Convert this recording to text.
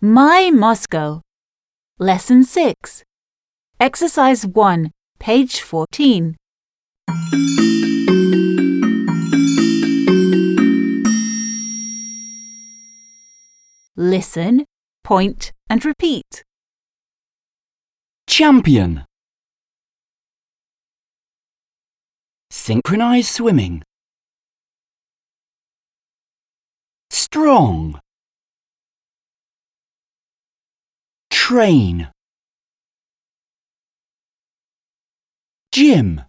My Moscow. Lesson 6. Exercise 1, page 14. Listen, point and repeat. Champion. Synchronized swimming. Strong. Train. Gym.